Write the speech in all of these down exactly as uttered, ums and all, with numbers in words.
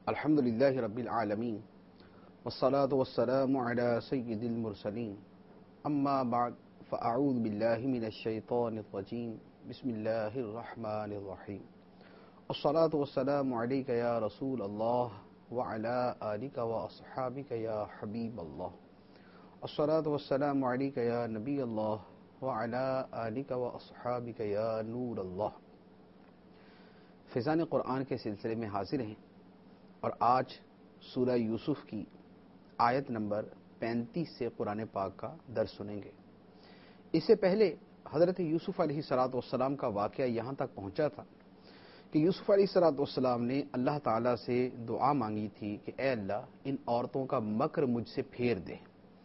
الحمد للہ رب العالمین والصلاة والسلام علی سید المرسلین اما بعد فاعوذ باللہ من الشیطان الرجیم بسم اللہ الرحمن الرحیم والصلاة والسلام علیک یا رسول اللہ وعلی آلک واصحابک یا حبیب اللہ والصلاة والسلام علیک یا نبی اللہ وعلی آلک واصحابک یا نور اللہ۔ فیضان قرآن کے سلسلے میں حاضر ہیں اور آج سورہ یوسف کی آیت نمبر پینتیس سے قرآن پاک کا درس سنیں گے۔ اس سے پہلے حضرت یوسف علیہ الصلوۃ والسلام کا واقعہ یہاں تک پہنچا تھا کہ یوسف علیہ الصلوۃ والسلام نے اللہ تعالیٰ سے دعا مانگی تھی کہ اے اللہ ان عورتوں کا مکر مجھ سے پھیر دے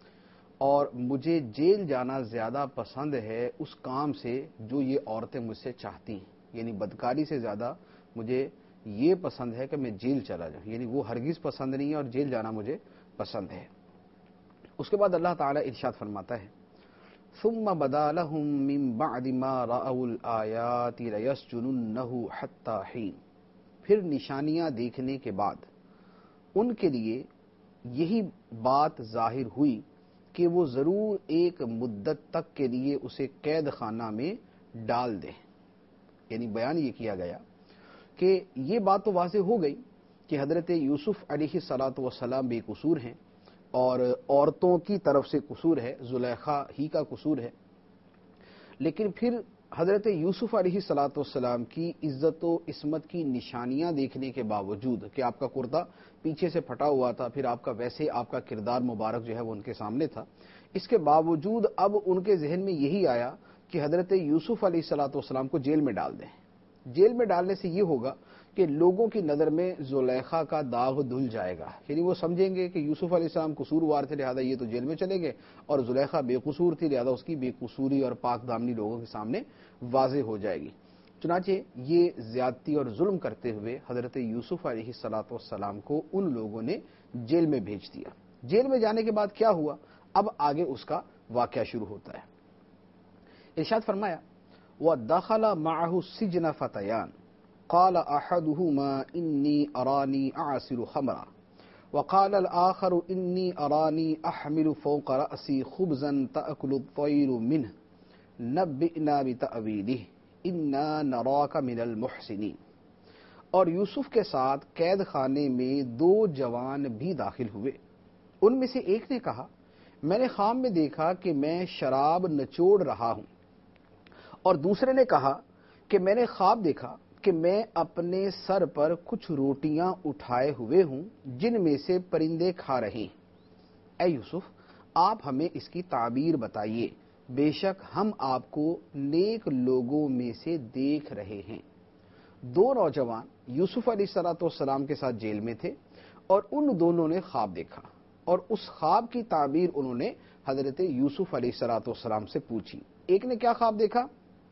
اور مجھے جیل جانا زیادہ پسند ہے اس کام سے جو یہ عورتیں مجھ سے چاہتی ہیں، یعنی بدکاری سے زیادہ مجھے یہ پسند ہے کہ میں جیل چلا جاؤں، یعنی وہ ہرگز پسند نہیں ہے اور جیل جانا مجھے پسند ہے۔ اس کے بعد اللہ تعالیٰ ارشاد فرماتا ہے ثم بدا لهم من بعد ما رأوا الآیات لیسجننہ حتی حین، پھر نشانیاں دیکھنے کے بعد ان کے لیے یہی بات ظاہر ہوئی کہ وہ ضرور ایک مدت تک کے لیے اسے قید خانہ میں ڈال دیں۔ یعنی بیان یہ کیا گیا کہ یہ بات تو واضح ہو گئی کہ حضرت یوسف علیہ الصلوۃ والسلام بے قصور ہیں اور عورتوں کی طرف سے قصور ہے، زلیخا ہی کا قصور ہے، لیکن پھر حضرت یوسف علیہ الصلوۃ والسلام کی عزت و عصمت کی نشانیاں دیکھنے کے باوجود کہ آپ کا کرتا پیچھے سے پھٹا ہوا تھا، پھر آپ کا ویسے آپ کا کردار مبارک جو ہے وہ ان کے سامنے تھا، اس کے باوجود اب ان کے ذہن میں یہی آیا کہ حضرت یوسف علیہ الصلوۃ والسلام کو جیل میں ڈال دیں۔ جیل میں ڈالنے سے یہ ہوگا کہ لوگوں کی نظر میں زلیخا کا داغ دھل جائے گا، یعنی وہ سمجھیں گے کہ یوسف علیہ السلام قصوروار تھے لہذا یہ تو جیل میں چلے گئے، اور زلیخا بے قصور تھی لہذا اس کی بے قصوری اور پاک دامنی لوگوں کے سامنے واضح ہو جائے گی۔ چنانچہ یہ زیادتی اور ظلم کرتے ہوئے حضرت یوسف علیہ الصلوۃ والسلام کو ان لوگوں نے جیل میں بھیج دیا۔ جیل میں جانے کے بعد کیا ہوا، اب آگے اس کا واقعہ شروع ہوتا ہے۔ ارشاد فرمایا وَدَخَلَ مَعَهُ السِّجْنَ فَتَيَانِ قَالَ أَحَدُهُمَا إِنِّي أَرَانِي أَعْصِرُ خَمْرًا وَقَالَ الْآخَرُ إِنِّي أَرَانِي أَحْمِلُ فَوْقَ رَأْسِي خُبْزًا تَأْكُلُ الطَّيْرُ مِنْهُ نَبِّئْنَا بِتَأْوِيلِهِ إِنَّا نَرَاكَ مِنَ الْمُحْسِنِينَ۔ اور یوسف کے ساتھ قید خانے میں دو جوان بھی داخل ہوئے۔ ان میں سے ایک نے کہا میں نے خواب میں دیکھا کہ میں شراب نچوڑ رہا ہوں، اور دوسرے نے کہا کہ میں نے خواب دیکھا کہ میں اپنے سر پر کچھ روٹیاں اٹھائے ہوئے ہوں جن میں سے پرندے کھا رہے ہیں۔ اے یوسف آپ ہمیں اس کی تعبیر بتائیے، بے شک ہم آپ کو نیک لوگوں میں سے دیکھ رہے ہیں۔ دو نوجوان یوسف علیہ الصلوۃ والسلام کے ساتھ جیل میں تھے اور ان دونوں نے خواب دیکھا اور اس خواب کی تعبیر انہوں نے حضرت یوسف علیہ الصلوۃ والسلام سے پوچھی۔ ایک نے کیا خواب دیکھا،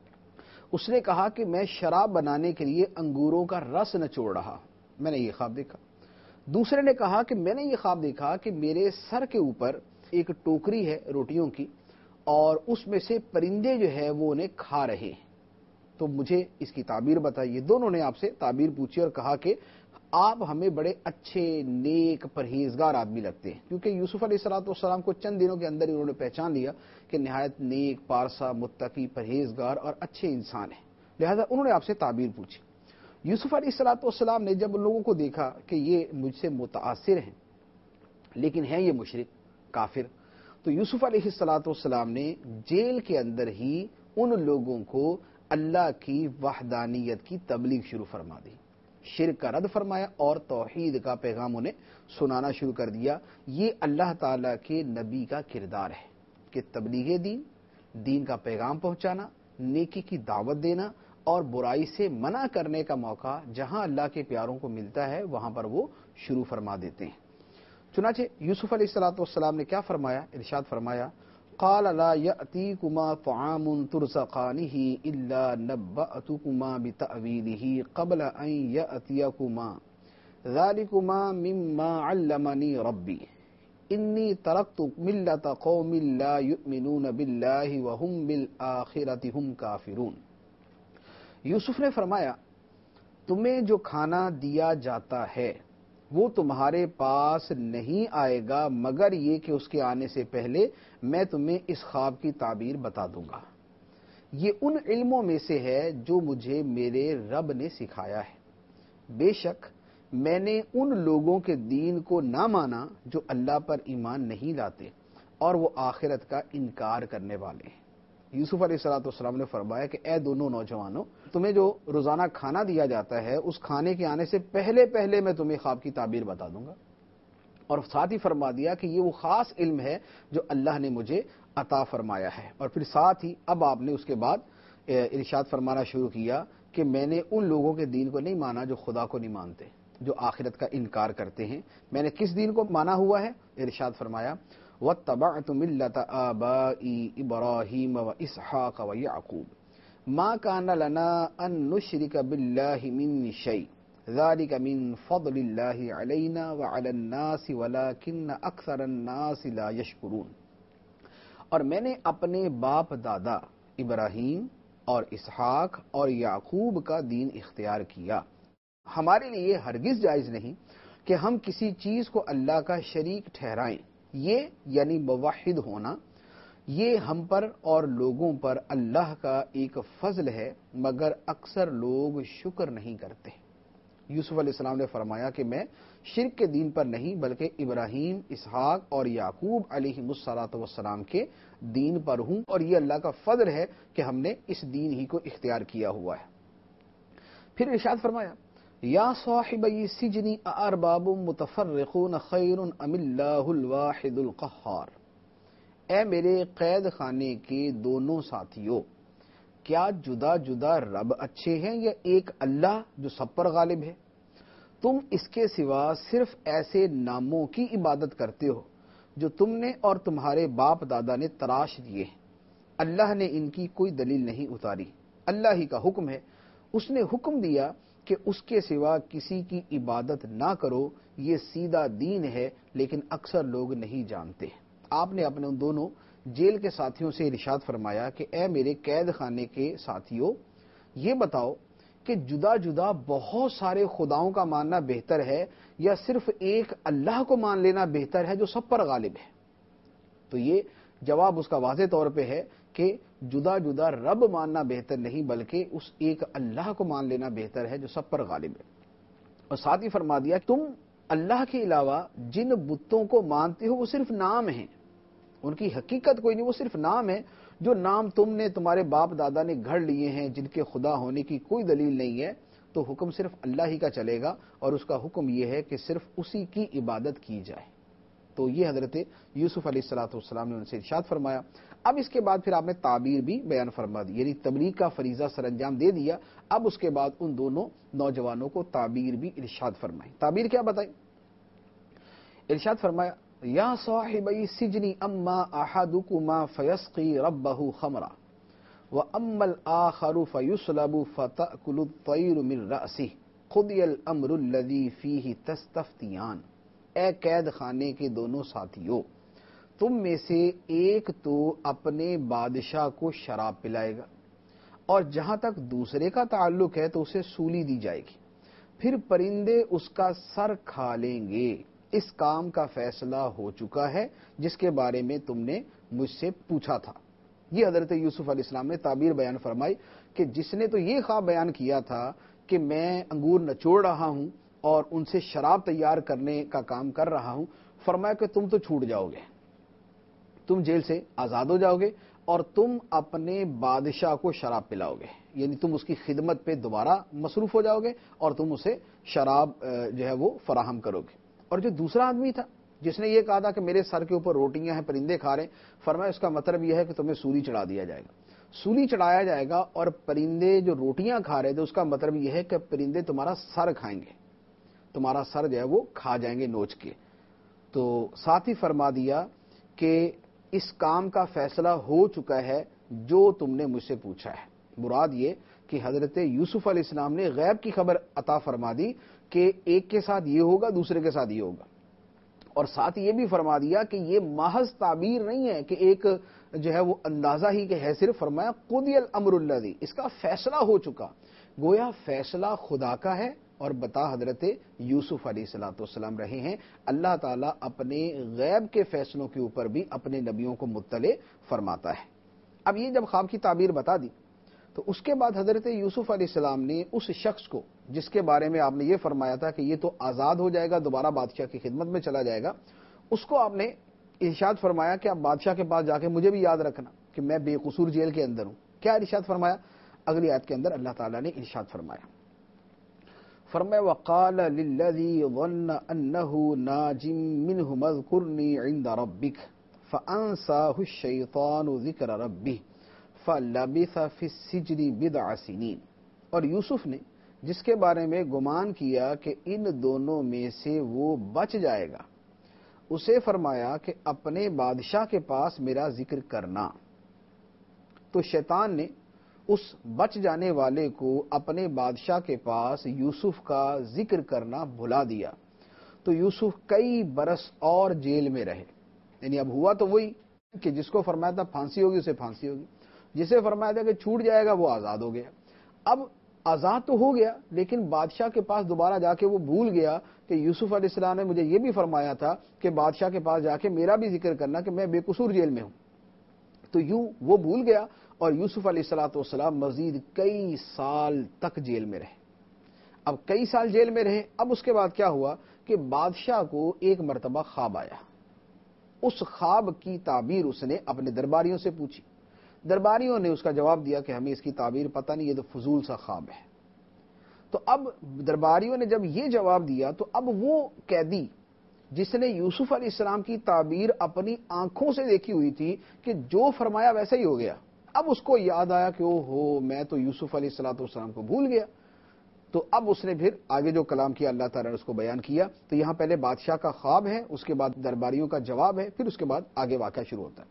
اس نے کہا کہ میں شراب بنانے کے لیے انگوروں کا رس نچوڑ رہا، میں نے یہ خواب دیکھا۔ دوسرے نے کہا کہ میں نے یہ خواب دیکھا کہ میرے سر کے اوپر ایک ٹوکری ہے روٹیوں کی اور اس میں سے پرندے جو ہے وہ انہیں کھا رہے ہیں، تو مجھے اس کی تعبیر بتائیے۔ دونوں نے آپ سے تعبیر پوچھی اور کہا کہ آپ ہمیں بڑے اچھے نیک پرہیزگار آدمی لگتے ہیں، کیونکہ یوسف علیہ الصلوۃ والسلام کو چند دنوں کے اندر انہوں نے پہچان لیا کہ نہایت نیک، پارسا، متقی، پرہیزگار اور اچھے انسان ہیں، لہذا انہوں نے آپ سے تعبیر پوچھی۔ یوسف علیہ الصلوۃ والسلام نے جب ان لوگوں کو دیکھا کہ یہ مجھ سے متاثر ہیں لیکن ہیں یہ مشرک کافر، تو یوسف علیہ الصلوۃ والسلام نے جیل کے اندر ہی ان لوگوں کو اللہ کی وحدانیت کی تبلیغ شروع فرما دی، شرک کا رد فرمایا اور توحید کا پیغام انہیں سنانا شروع کر دیا۔ یہ اللہ تعالیٰ کے نبی کا کردار ہے کہ تبلیغ دین، دین کا پیغام پہنچانا، نیکی کی دعوت دینا اور برائی سے منع کرنے کا موقع جہاں اللہ کے پیاروں کو ملتا ہے وہاں پر وہ شروع فرما دیتے ہیں۔ چنانچہ یوسف علیہ الصلوۃ والسلام نے کیا فرمایا، ارشاد فرمایا قال لا يأتيكما طعام ترزقانه إلا نبأتكما بتأويله قبل أن يأتيكما ذلكما مما علمني ربي إني تركت ملة قوم لا يؤمنون بالله وهم بالآخرة هم كافرون۔ یوسف نے فرمایا تمہیں جو کھانا دیا جاتا ہے وہ تمہارے پاس نہیں آئے گا مگر یہ کہ اس کے آنے سے پہلے میں تمہیں اس خواب کی تعبیر بتا دوں گا۔ یہ ان علموں میں سے ہے جو مجھے میرے رب نے سکھایا ہے۔ بے شک میں نے ان لوگوں کے دین کو نہ مانا جو اللہ پر ایمان نہیں لاتے اور وہ آخرت کا انکار کرنے والے ہیں۔ یوسف علیہ الصلوۃ والسلام نے فرمایا کہ اے دونوں نوجوانوں، تمہیں جو روزانہ کھانا دیا جاتا ہے اس کھانے کے آنے سے پہلے پہلے میں تمہیں خواب کی تعبیر بتا دوں گا، اور ساتھ ہی فرما دیا کہ یہ وہ خاص علم ہے جو اللہ نے مجھے عطا فرمایا ہے۔ اور پھر ساتھ ہی اب آپ نے اس کے بعد ارشاد فرمانا شروع کیا کہ میں نے ان لوگوں کے دین کو نہیں مانا جو خدا کو نہیں مانتے، جو آخرت کا انکار کرتے ہیں۔ میں نے کس دین کو مانا ہوا ہے؟ ارشاد فرمایا وَاتَّبَعْتُ مِلَّةَ آبَائِي إِبْرَاهِيمَ وَإِسْحَاقَ وَيَعْقُوبَ مَا كَانَ لَنَا أَن نُّشْرِكَ بِاللَّهِ مِن شَيْءٍ ذَلِكَ مِن فَضْلِ اللَّهِ عَلَيْنَا وَعَلَى النَّاسِ وَلَكِنَّ أَكْثَرَ النَّاسِ لَا يَشْكُرُونَ۔ اور میں نے اپنے باپ دادا ابراہیم اور اسحاق اور یعقوب کا دین اختیار کیا۔ ہمارے لیے ہرگز جائز نہیں کہ ہم کسی چیز کو اللہ کا شریک ٹھہرائیں۔ یہ یعنی موحد ہونا، یہ ہم پر اور لوگوں پر اللہ کا ایک فضل ہے، مگر اکثر لوگ شکر نہیں کرتے۔ یوسف علیہ السلام نے فرمایا کہ میں شرک کے دین پر نہیں بلکہ ابراہیم، اسحاق اور یعقوب علیہ الصلوۃ والسلام کے دین پر ہوں، اور یہ اللہ کا فضل ہے کہ ہم نے اس دین ہی کو اختیار کیا ہوا ہے۔ پھر ارشاد فرمایا یا صاحبی السجن اارباب متفرقون خیر ام اللہ الواحد القہار۔ اے میرے قید خانے کے دونوں ساتھیوں، کیا جدا جدا رب اچھے ہیں یا ایک اللہ جو سب پر غالب ہے؟ تم اس کے سوا صرف ایسے ناموں کی عبادت کرتے ہو جو تم نے اور تمہارے باپ دادا نے تراش دیے ہیں۔ اللہ نے ان کی کوئی دلیل نہیں اتاری، اللہ ہی کا حکم ہے۔ اس نے حکم دیا کہ اس کے سوا کسی کی عبادت نہ کرو، یہ سیدھا دین ہے، لیکن اکثر لوگ نہیں جانتے۔ آپ نے اپنے ان دونوں جیل کے ساتھیوں سے ارشاد فرمایا کہ اے میرے قید خانے کے ساتھیوں، یہ بتاؤ کہ جدا جدا بہت سارے خداؤں کا ماننا بہتر ہے یا صرف ایک اللہ کو مان لینا بہتر ہے جو سب پر غالب ہے؟ تو یہ جواب اس کا واضح طور پہ ہے کہ جدا جدا رب ماننا بہتر نہیں بلکہ اس ایک اللہ کو مان لینا بہتر ہے جو سب پر غالب ہے۔ اور ساتھ ہی فرما دیا تم اللہ کے علاوہ جن بتوں کو مانتے ہو وہ صرف نام ہیں، ان کی حقیقت کوئی نہیں، وہ صرف نام ہے۔ جو نام تم نے تمہارے باپ دادا نے گھڑ لیے ہیں، جن کے خدا ہونے کی کوئی دلیل نہیں ہے، تو حکم صرف اللہ ہی کا چلے گا، اور اس کا حکم یہ ہے کہ صرف اسی کی عبادت کی جائے۔ تو یہ حضرت یوسف علیہ الصلوۃ والسلام نے ان سے ارشاد فرمایا۔ اب اس کے بعد پھر آپ نے تعبیر بھی بیان فرما دی، یعنی تبلیغ کا فریضہ سر انجام دے دیا۔ اب اس کے بعد ان دونوں نوجوانوں کو تعبیر بھی ارشاد فرمائی۔ تعبیر کیا بتائی؟ ارشاد فرمایا یا صاحبی السجن اما احدکما فیسقی ربہ خمرا واما الاخر فیصلب فتأکل الطیر من رأسہ قضی الامر الذی فیہ تستفتیان۔ اے قید خانے کے دونوں ساتھیوں، تم میں سے ایک تو اپنے بادشاہ کو شراب پلائے گا، اور جہاں تک دوسرے کا تعلق ہے تو اسے سولی دی جائے گی، پھر پرندے اس کا سر کھا لیں گے۔ اس کام کا فیصلہ ہو چکا ہے جس کے بارے میں تم نے مجھ سے پوچھا تھا۔ یہ حضرت یوسف علیہ السلام نے تعبیر بیان فرمائی کہ جس نے تو یہ خواب بیان کیا تھا کہ میں انگور نچوڑ رہا ہوں اور ان سے شراب تیار کرنے کا کام کر رہا ہوں، فرمایا کہ تم تو چھوٹ جاؤ گے، تم جیل سے آزاد ہو جاؤ گے اور تم اپنے بادشاہ کو شراب پلاؤ گے، یعنی تم اس کی خدمت پہ دوبارہ مصروف ہو جاؤ گے اور تم اسے شراب جو ہے وہ فراہم کرو گے۔ اور جو دوسرا آدمی تھا جس نے یہ کہا تھا کہ میرے سر کے اوپر روٹیاں ہیں، پرندے کھا رہے ہیں، فرمایا اس کا مطلب یہ ہے کہ تمہیں سولی چڑھا دیا جائے گا، سولی چڑھایا جائے گا، اور پرندے جو روٹیاں کھا رہے تھے اس کا مطلب یہ ہے کہ پرندے تمہارا سر کھائیں گے، تمہارا سر جو ہے وہ کھا جائیں گے نوچ کے۔ تو ساتھ ہی فرما دیا کہ اس کام کا فیصلہ ہو چکا ہے جو تم نے مجھ سے پوچھا ہے۔ مراد یہ کہ حضرت یوسف علیہ السلام نے غیب کی خبر عطا فرما دی کہ ایک کے ساتھ یہ ہوگا، دوسرے کے ساتھ یہ ہوگا، اور ساتھ یہ بھی فرما دیا کہ یہ محض تعبیر نہیں ہے کہ ایک جو ہے وہ اندازہ ہی کہ ہے، صرف فرمایا قضی الامر الذی، اس کا فیصلہ ہو چکا۔ گویا فیصلہ خدا کا ہے اور بتا حضرت یوسف علیہ الصلوۃ والسلام رہے ہیں۔ اللہ تعالیٰ اپنے غیب کے فیصلوں کے اوپر بھی اپنے نبیوں کو مطلع فرماتا ہے۔ اب یہ جب خواب کی تعبیر بتا دی تو اس کے بعد حضرت یوسف علیہ السلام نے اس شخص کو جس کے بارے میں آپ نے یہ فرمایا تھا کہ یہ تو آزاد ہو جائے گا، دوبارہ بادشاہ کی خدمت میں چلا جائے گا، اس کو آپ نے ارشاد فرمایا کہ آپ بادشاہ کے پاس جا کے مجھے بھی یاد رکھنا کہ میں بے قصور جیل کے اندر ہوں۔ کیا ارشاد فرمایا؟ اگلی آیت کے اندر اللہ تعالیٰ نے ارشاد فرمایا، فرمایا وقال للذی ظن انه ناج منه اذکرنی عند ربک فانساه الشیطان ذکر ربہ فلبث فی السجن بضع سنین۔ اور یوسف نے جس کے بارے میں گمان کیا کہ ان دونوں میں سے وہ بچ جائے گا، اسے فرمایا کہ اپنے بادشاہ کے پاس میرا ذکر کرنا۔ تو شیطان نے اس بچ جانے والے کو اپنے بادشاہ کے پاس یوسف کا ذکر کرنا بھلا دیا، تو یوسف کئی برس اور جیل میں رہے۔ یعنی اب ہوا تو وہی کہ جس کو فرمایا تھا پھانسی ہوگی اسے پھانسی ہوگی، جسے فرمایا تھا کہ چھوٹ جائے گا وہ آزاد ہو گیا۔ اب آزاد تو ہو گیا لیکن بادشاہ کے پاس دوبارہ جا کے وہ بھول گیا کہ یوسف علیہ السلام نے مجھے یہ بھی فرمایا تھا کہ بادشاہ کے پاس جا کے میرا بھی ذکر کرنا کہ میں بے قصور جیل میں ہوں۔ تو یوں وہ بھول گیا اور یوسف علیہ الصلوۃ والسلام مزید کئی سال تک جیل میں رہے۔ اب کئی سال جیل میں رہے، اب اس کے بعد کیا ہوا کہ بادشاہ کو ایک مرتبہ خواب آیا۔ اس خواب کی تعبیر اس نے اپنے درباریوں سے پوچھی، درباریوں نے اس کا جواب دیا کہ ہمیں اس کی تعبیر پتہ نہیں، یہ تو فضول سا خواب ہے۔ تو اب درباریوں نے جب یہ جواب دیا تو اب وہ قیدی جس نے یوسف علیہ السلام کی تعبیر اپنی آنکھوں سے دیکھی ہوئی تھی کہ جو فرمایا ویسا ہی ہو گیا، اب اس کو یاد آیا کہ او ہو میں تو یوسف علیہ الصلوۃ والسلام کو بھول گیا۔ تو اب اس نے پھر آگے جو کلام کیا اللہ تعالیٰ نے اس کو بیان کیا۔ تو یہاں پہلے بادشاہ کا خواب ہے، اس کے بعد درباریوں کا جواب ہے، پھر اس کے بعد آگے واقعہ شروع ہوتا ہے۔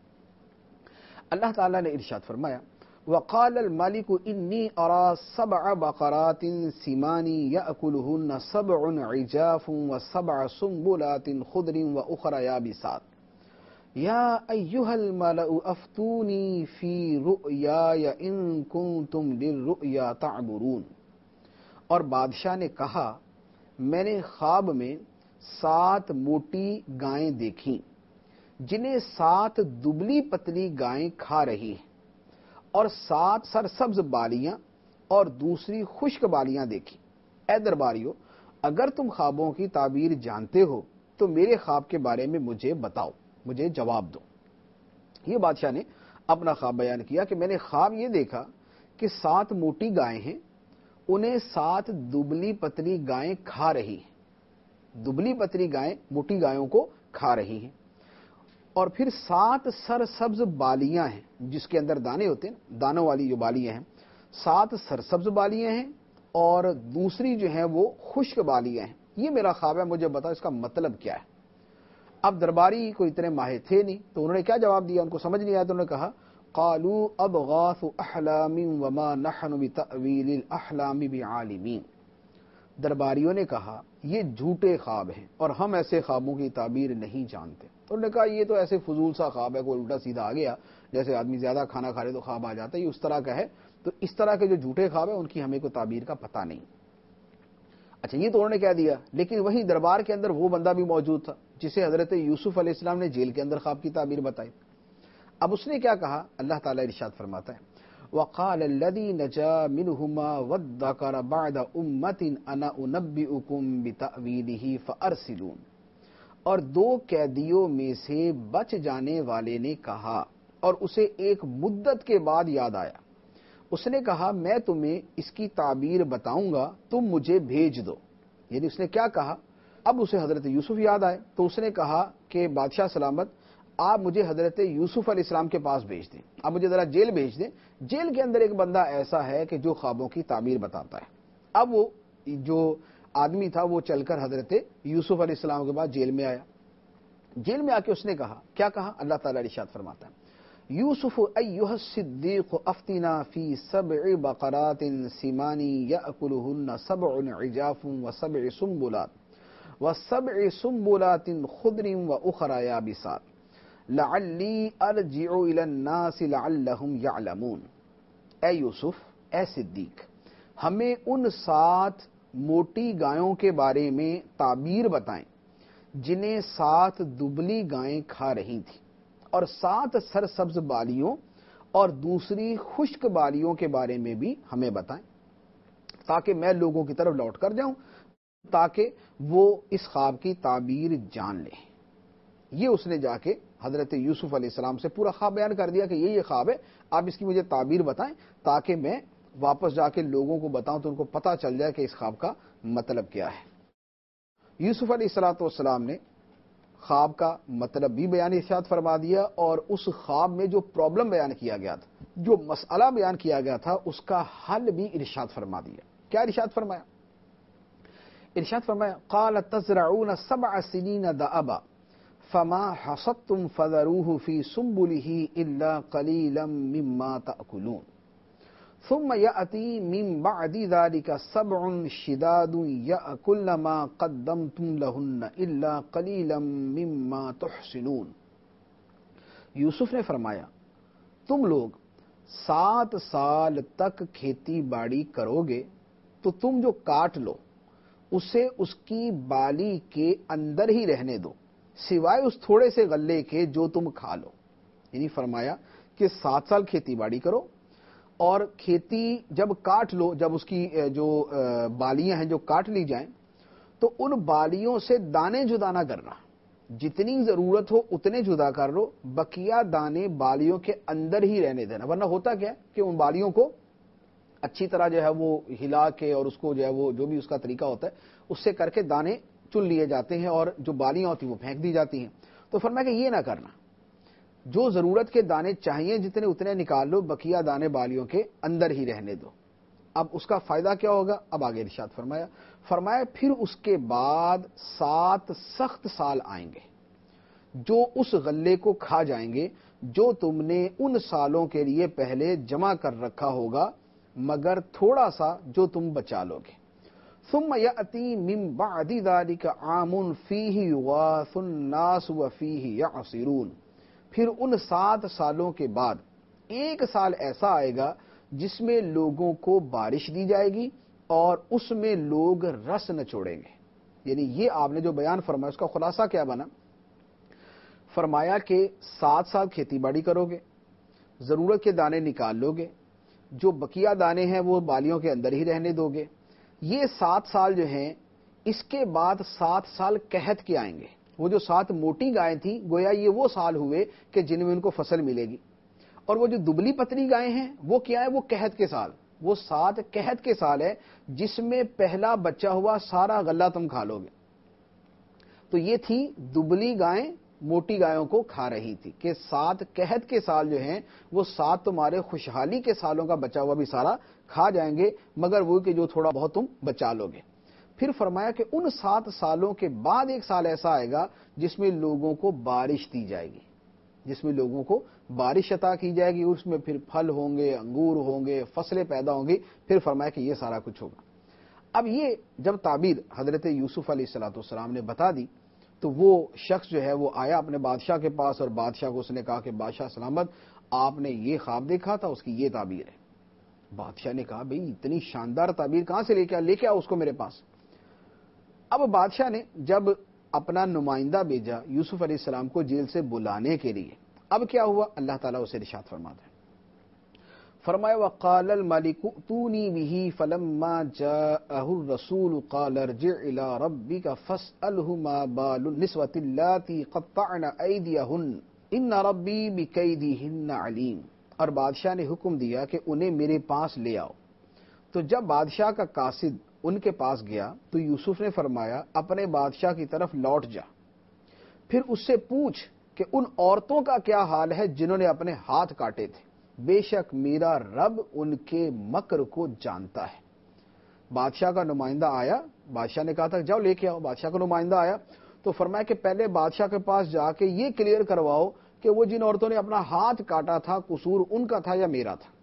اللہ تعالیٰ نے ارشاد فرمایا وقال الملك انی ارى سبع بقرات سمان یأکلہن سبع عجاف وسبع سنبلات خضر واخرى یابسات یا ایہا الملأ افتونی فی رؤیای ان کنتم للرؤیا تعبرون۔ اور بادشاہ نے کہا میں نے خواب میں سات موٹی گائیں دیکھیں جنہیں سات دبلی پتلی گائیں کھا رہی ہیں، اور سات سرسبز بالیاں اور دوسری خشک بالیاں دیکھی۔ اے درباریو، اگر تم خوابوں کی تعبیر جانتے ہو تو میرے خواب کے بارے میں مجھے بتاؤ، مجھے جواب دو۔ یہ بادشاہ نے اپنا خواب بیان کیا کہ میں نے خواب یہ دیکھا کہ سات موٹی گائیں ہیں، انہیں سات دبلی پتلی گائیں کھا رہی ہیں، دبلی پتلی گائیں موٹی گایوں کو کھا رہی ہیں، اور پھر سات سرسبز بالیاں ہیں جس کے اندر دانے ہوتے ہیں، دانوں والی جو بالیاں ہیں، سات سرسبز بالیاں ہیں اور دوسری جو ہیں وہ خشک بالیاں ہیں۔ یہ میرا خواب ہے، مجھے بتا اس کا مطلب کیا ہے۔ اب درباری کو اتنے ماہر تھے نہیں تو انہوں نے کیا جواب دیا، ان کو سمجھ نہیں آیا تو انہوں نے کہا قالوا اضغاث احلام وما نحن بتأویل الاحلام بعالمین۔ درباریوں نے کہا یہ جھوٹے خواب ہیں اور ہم ایسے خوابوں کی تعبیر نہیں جانتے۔ تو انہوں نے کہا یہ تو ایسے فضول سا خواب ہے، کوئی الٹا سیدھا آ گیا، جیسے آدمی زیادہ کھانا کھا لے تو خواب آ جاتا ہے، یہ اس طرح کا ہے۔ تو اس طرح کے جو جھوٹے خواب ہیں ان کی ہمیں کوئی تعبیر کا پتہ نہیں۔ اچھا یہ تو انہوں نے کہہ دیا، لیکن وہیں دربار کے اندر وہ بندہ بھی موجود تھا جسے حضرت یوسف علیہ السلام نے جیل کے اندر خواب کی تعبیر بتائی۔ اب اس نے کیا کہا، اللہ تعالیٰ ارشاد فرماتا ہے وقال الذی نجا منہما وادکر بعد امۃ انا انبئکم بتأویلہ فارسلون۔ اور دو قیدیوں میں سے بچ جانے والے نے کہا اور اسے ایک مدت کے بعد یاد آیا، اس نے کہا میں تمہیں اس کی تعبیر بتاؤں گا، تم مجھے بھیج دو۔ یعنی اس نے کیا کہا، اب اسے حضرت یوسف یاد آئے تو اس نے کہا کہ بادشاہ سلامت آپ مجھے حضرت یوسف علیہ السلام کے پاس بھیج دیں، آپ مجھے ذرا جیل بھیج دیں، جیل کے اندر ایک بندہ ایسا ہے کہ جو خوابوں کی تعبیر بتاتا ہے۔ اب وہ جو آدمی تھا وہ چل کر حضرت یوسف علیہ السلام کے پاس جیل میں آیا۔ جیل میں آ کے اس نے کہا، کیا کہا، اللہ تعالیٰ ارشاد فرماتا ہے یوسف ایھا الصدیق افتنا فی سبع بقرات سمان یأکلہن سبع عجاف وسبع سنبلات وسبع سنبلات خضر واخرى یابسات لعلی ارجع الی الناس لعلہم یعلمون۔ اے یوسف، اے صدیق، ہمیں ان سات موٹی گایوں کے بارے میں تعبیر بتائیں جنہیں سات دبلی گائیں کھا رہی تھیں، اور سات سرسبز بالیوں اور دوسری خشک بالیوں کے بارے میں بھی ہمیں بتائیں، تاکہ میں لوگوں کی طرف لوٹ کر جاؤں تاکہ وہ اس خواب کی تعبیر جان لیں۔ یہ اس نے جا کے حضرت یوسف علیہ السلام سے پورا خواب بیان کر دیا کہ یہ یہ خواب ہے، آپ اس کی مجھے تعبیر بتائیں تاکہ میں واپس جا کے لوگوں کو بتاؤں تو ان کو پتہ چل جائے کہ اس خواب کا مطلب کیا ہے۔ یوسف علیہ الصلوۃ والسلام نے خواب کا مطلب بھی بیان ارشاد فرما دیا، اور اس خواب میں جو پرابلم بیان کیا گیا تھا، جو مسئلہ بیان کیا گیا تھا، اس کا حل بھی ارشاد فرما دیا۔ کیا ارشاد فرمایا؟ ارشاد فرمایا قال تزرعون سبع سنین دأبا فما حصدتم فذروه في سنبله الا قليلا مما تأكلون ثم يأتي من بعد ذلك سبع شداد يأكلن ما قدمتم لهن الا قليلا مما تحسنون۔ یوسف نے فرمایا تم لوگ سات سال تک کھیتی باڑی کرو گے تو تم جو کاٹ لو اسے اس کی بالی کے اندر ہی رہنے دو، سوائے اس تھوڑے سے غلے کے جو تم کھا لو۔ یعنی فرمایا کہ سات سال کھیتی باڑی کرو اور کھیتی جب کاٹ لو، جب اس کی جو بالیاں ہیں جو کاٹ لی جائیں تو ان بالیوں سے دانے جدا نہ کرنا، جتنی ضرورت ہو اتنے جدا کر لو، بقیہ دانے بالیوں کے اندر ہی رہنے دینا، ورنہ ہوتا کیا کہ ان بالیوں کو اچھی طرح جو ہے وہ ہلا کے اور اس کو جو ہے وہ جو بھی اس کا طریقہ ہوتا ہے اس سے کر کے دانے چن لیے جاتے ہیں اور جو بالیاں ہوتی ہیں وہ پھینک دی جاتی ہیں۔ تو فرمایا کہ یہ نہ کرنا، جو ضرورت کے دانے چاہیے جتنے اتنے نکال لو، بقیہ دانے بالیوں کے اندر ہی رہنے دو۔ اب اس کا فائدہ کیا ہوگا؟ اب آگے ارشاد فرمایا فرمایا پھر اس کے بعد سات سخت سال آئیں گے جو اس غلے کو کھا جائیں گے جو تم نے ان سالوں کے لیے پہلے جمع کر رکھا ہوگا، مگر تھوڑا سا جو تم بچا لو گے۔ ثم یأتی من بعد ذلک عام فیہ یغاث الناس وفیہ یعصرون، پھر ان سات سالوں کے بعد ایک سال ایسا آئے گا جس میں لوگوں کو بارش دی جائے گی اور اس میں لوگ رس نچوڑیں گے۔ یعنی یہ آپ نے جو بیان فرمایا اس کا خلاصہ کیا بنا؟ فرمایا کہ سات سال کھیتی باڑی کرو گے، ضرورت کے دانے نکال لو گے، جو بقیہ دانے ہیں وہ بالیوں کے اندر ہی رہنے دو گے۔ یہ سات سال جو ہیں اس کے بعد سات سال قحط کے آئیں گے۔ وہ جو سات موٹی گائیں تھیں گویا یہ وہ سال ہوئے کہ جن میں ان کو فصل ملے گی، اور وہ جو دبلی پتلی گائیں ہیں وہ کیا ہے؟ وہ قحط کے سال، وہ سات قحط کے سال ہے جس میں پہلا بچہ ہوا سارا غلہ تم کھا لو گے۔ تو یہ تھی دبلی گائیں موٹی گایوں کو کھا رہی تھی کہ سات قحط کے سال جو ہیں وہ سات تمہارے خوشحالی کے سالوں کا بچا ہوا بھی سارا کھا جائیں گے، مگر وہ کہ جو تھوڑا بہت تم بچا لو گے۔ پھر فرمایا کہ ان سات سالوں کے بعد ایک سال ایسا آئے گا جس میں لوگوں کو بارش دی جائے گی، جس میں لوگوں کو بارش عطا کی جائے گی، اس میں پھر پھل ہوں گے، انگور ہوں گے، فصلیں پیدا ہوں گی۔ پھر فرمایا کہ یہ سارا کچھ ہوگا۔ اب یہ جب تعبیر حضرت یوسف علیہ الصلوۃ والسلام نے بتا دی تو وہ شخص جو ہے وہ آیا اپنے بادشاہ کے پاس اور بادشاہ کو اس نے کہا کہ بادشاہ سلامت، آپ نے یہ خواب دیکھا تھا، اس کی یہ تعبیر ہے۔ بادشاہ نے کہا بھئی اتنی شاندار تعبیر کہاں سے لے کے آ لے کے آؤ اس کو میرے پاس۔ اب بادشاہ نے جب اپنا نمائندہ بھیجا یوسف علیہ السلام کو جیل سے بلانے کے لیے، اب کیا ہوا؟ اللہ تعالیٰ اسے ارشاد فرماتا ہے، فرمایا وقال الملك ائتوني به فلما جاءه الرسول قال ارجع الى ربك فاسأله ما بال النسوة اللاتي قطعن أيديهن ان ربي بكيدهن عليم۔ اور بادشاہ نے حکم دیا کہ انہیں میرے پاس لے آؤ۔ تو جب بادشاہ کا قاصد ان کے پاس گیا تو یوسف نے فرمایا اپنے بادشاہ کی طرف لوٹ جا، پھر اس سے پوچھ کہ ان عورتوں کا کیا حال ہے جنہوں نے اپنے ہاتھ کاٹے تھے، بے شک میرا رب ان کے مکر کو جانتا ہے۔ بادشاہ کا نمائندہ آیا، بادشاہ نے کہا تھا جاؤ لے کے آؤ، بادشاہ کا نمائندہ آیا تو فرمایا کہ پہلے بادشاہ کے پاس جا کے یہ کلیئر کرواؤ کہ وہ جن عورتوں نے اپنا ہاتھ کاٹا تھا قصور ان کا تھا یا میرا تھا۔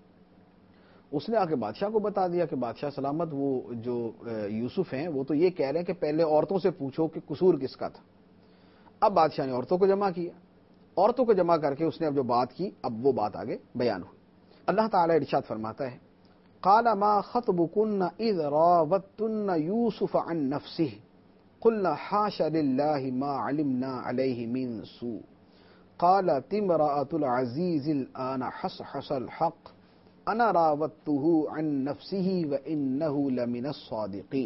اس نے آ کے بادشاہ کو بتا دیا کہ بادشاہ سلامت وہ جو یوسف ہیں وہ تو یہ کہہ رہے ہیں کہ پہلے عورتوں سے پوچھو کہ قصور کس کا تھا۔ اب بادشاہ نے عورتوں کو جمع کیا، عورتوں کو جمع کر کے اس نے اب جو بات کی اب وہ بات آگے بیان ہوئی۔ اللہ تعالیٰ ارشاد فرماتا ہے قال ما خطبكن اذ راوتن یوسف عن نفسه قلنا حاش للہ ما علمنا علیہ من سوء قالت امرأة العزیز الآن حصحص الحق انا راودته عن نفسه وانه لمن الصادقین۔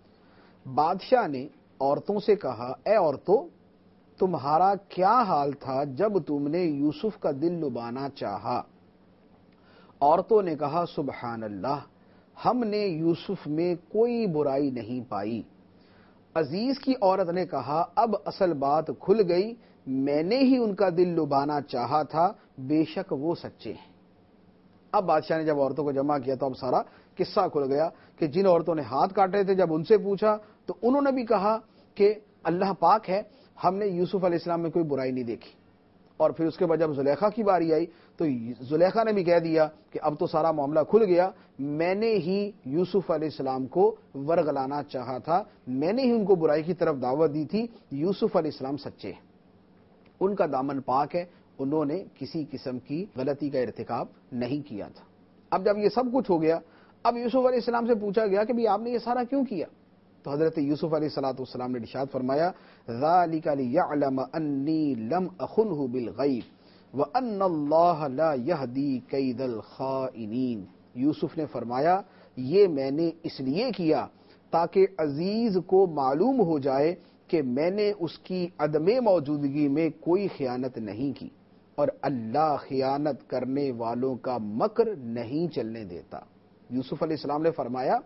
بادشاہ نے عورتوں سے کہا، اے عورتوں، تمہارا کیا حال تھا جب تم نے یوسف کا دل لبانا چاہا؟ عورتوں نے کہا، سبحان اللہ، ہم نے یوسف میں کوئی برائی نہیں پائی۔ عزیز کی عورت نے کہا، اب اصل بات کھل گئی، میں نے ہی ان کا دل لبانا چاہا تھا، بے شک وہ سچے ہیں۔ اب بادشاہ نے جب عورتوں کو جمع کیا تو اب سارا قصہ کھل گیا کہ جن عورتوں نے ہاتھ کاٹے تھے جب ان سے پوچھا تو انہوں نے بھی کہا کہ اللہ پاک ہے، ہم نے یوسف علیہ السلام میں کوئی برائی نہیں دیکھی۔ اور پھر اس کے بعد جب زلیخا کی باری آئی تو زلیخا نے بھی کہہ دیا کہ اب تو سارا معاملہ کھل گیا، میں نے ہی یوسف علیہ السلام کو ورگلانا چاہا تھا، میں نے ہی ان کو برائی کی طرف دعوت دی تھی، یوسف علیہ السلام سچے ہیں، ان کا دامن پاک ہے، انہوں نے کسی قسم کی غلطی کا ارتکاب نہیں کیا تھا۔ اب جب یہ سب کچھ ہو گیا، اب یوسف علیہ السلام سے پوچھا گیا کہ بھی آپ نے یہ سارا کیوں کیا؟ تو حضرت یوسف علیہ الصلوۃ والسلام نے ارشاد فرمایا، ذالک لیعلم انی لم اخنہ بالغیب وان اللہ لا یہدی کید الخائنین۔ یوسف نے فرمایا، یہ میں نے اس لیے کیا تاکہ عزیز کو معلوم ہو جائے کہ میں نے اس کی عدم موجودگی میں کوئی خیانت نہیں کی، اور اللہ خیانت کرنے والوں کا مکر نہیں چلنے دیتا۔ یوسف علیہ السلام نے فرمایا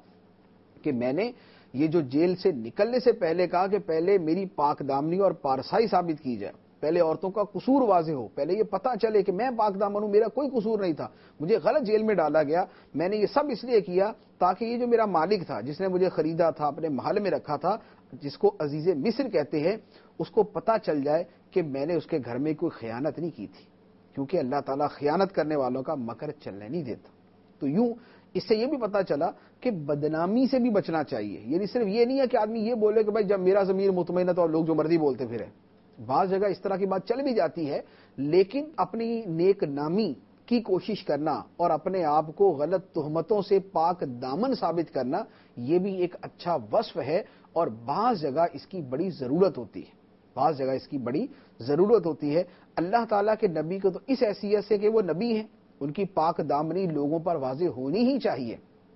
کہ میں نے یہ جو جیل سے نکلنے سے پہلے کہا کہ پہلے میری پاک دامنی اور پارسائی ثابت کی جائے، پہلے عورتوں کا قصور واضح ہو، پہلے یہ پتہ چلے کہ میں پاک دامن ہوں، میرا کوئی قصور نہیں تھا، مجھے غلط جیل میں ڈالا گیا، میں نے یہ سب اس لیے کیا تاکہ یہ جو میرا مالک تھا جس نے مجھے خریدا تھا، اپنے محل میں رکھا تھا، جس کو عزیز مصر کہتے ہیں، اس کو پتہ چل جائے کہ میں نے اس کے گھر میں کوئی خیانت نہیں کی تھی، کیونکہ اللہ تعالیٰ خیانت کرنے والوں کا مکر چلنے نہیں دیتا۔ تو یوں اس سے یہ بھی پتہ چلا کہ بدنامی سے بھی بچنا چاہیے، یعنی صرف یہ نہیں ہے کہ آدمی یہ بولے کہ بھائی جب میرا ضمیر مطمئن ہے تو لوگ جو مرضی بولتے پھرے۔ بعض جگہ اس طرح کی بات چل بھی جاتی ہے، لیکن اپنی نیک نامی کی کوشش کرنا اور اپنے آپ کو غلط تہمتوں سے پاک دامن ثابت کرنا، یہ بھی ایک اچھا وصف ہے، اور بعض جگہ اس کی بڑی ضرورت ہوتی ہے، بعض جگہ اس کی بڑی ضرورت ہوتی ہے۔ اللہ تعالیٰ کے نبی کو تو اس حیثیت سے کہ وہ نبی ہیں، ان کی پاک دامنی لوگوں پر واضح ہونی ہی چاہیے،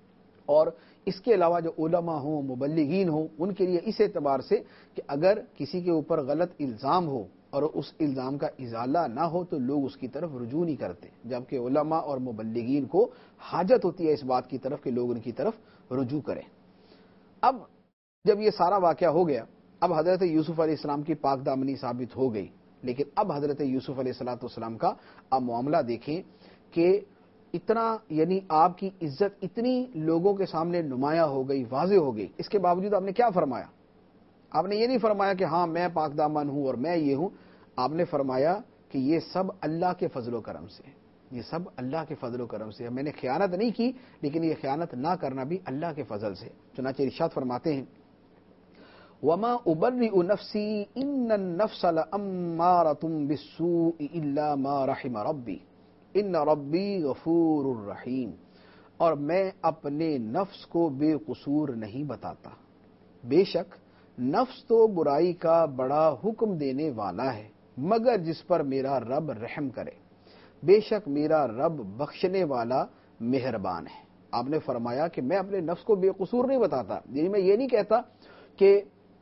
اور اس کے علاوہ جو علماء ہوں، مبلغین ہوں، ان کے لیے اس اعتبار سے کہ اگر کسی کے اوپر غلط الزام ہو اور اس الزام کا ازالہ نہ ہو تو لوگ اس کی طرف رجوع نہیں کرتے، جبکہ علماء اور مبلغین کو حاجت ہوتی ہے اس بات کی طرف کہ لوگ ان کی طرف رجوع کریں۔ اب جب یہ سارا واقعہ ہو گیا، اب حضرت یوسف علیہ السلام کی پاک دامنی ثابت ہو گئی، لیکن اب حضرت یوسف علیہ الصلوۃ والسلام کا اب معاملہ دیکھیں کہ اتنا یعنی آپ کی عزت اتنی لوگوں کے سامنے نمایاں ہو گئی، واضح ہو گئی، اس کے باوجود آپ نے کیا فرمایا؟ آپ نے یہ نہیں فرمایا کہ ہاں میں پاک دامن ہوں اور میں یہ ہوں، آپ نے فرمایا کہ یہ سب اللہ کے فضل و کرم سے، یہ سب اللہ کے فضل و کرم سے، میں نے خیانت نہیں کی، لیکن یہ خیانت نہ کرنا بھی اللہ کے فضل سے۔ چنانچہ ارشاد فرماتے ہیں، وَمَا أُبَرِّئُ نَفْسِي إِنَّ النَّفْسَ لَأَمَّارَةٌ بِالسُّوءِ إِلَّا مَا رَحِمَ رَبِّي ان ربی غفور الرحیم، اور میں اپنے نفس کو بے قصور نہیں بتاتا، بے شک نفس تو برائی کا بڑا حکم دینے والا ہے مگر جس پر میرا رب رحم کرے، بے شک میرا رب بخشنے والا مہربان ہے۔ آپ نے فرمایا کہ میں اپنے نفس کو بے قصور نہیں بتاتا، یعنی میں یہ نہیں کہتا کہ